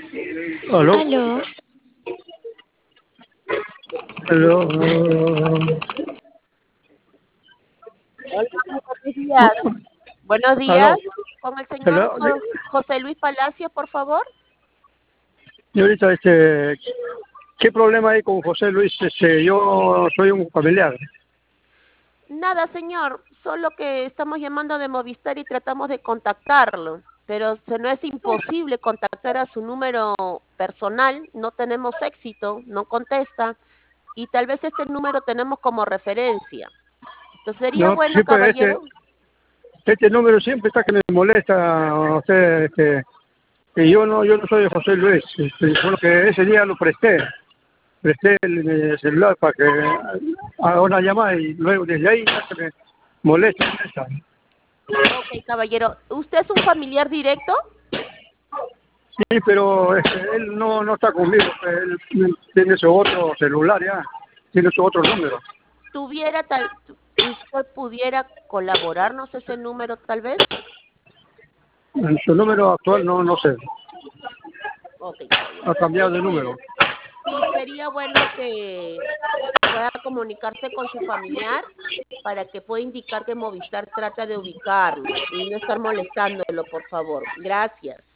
¿Aló? Aló, ¿Aló? Hola, buenos días. Buenos ¿Aló? días. Con el señor ¿Aló? José Luis Palacios, por favor. Señorita, ¿qué problema hay con José Luis? Yo soy un familiar. Nada, señor. Solo que estamos llamando de Movistar y tratamos de contactarlo. Pero se no es imposible contactar a su número personal. No tenemos éxito, no contesta. Y tal vez este número tenemos como referencia. Entonces sería No, bueno, siempre caballero. este número siempre está que me molesta a usted, que yo no soy de José Luis, solo que ese día lo presté el celular para que haga una llamada y luego desde ahí ya se me molesta. Ok, caballero. ¿Usted es un familiar directo? Sí, pero él no está conmigo, él tiene su otro celular ya, tiene su otro número. ¿Usted pudiera colaborarnos ese número tal vez? En su número actual no sé, Ok, caballero. ha cambiado de número. Sí, sería bueno que pueda comunicarse con su familiar para que pueda indicar que Movistar trata de ubicarlo y no estar molestándolo, por favor. Gracias.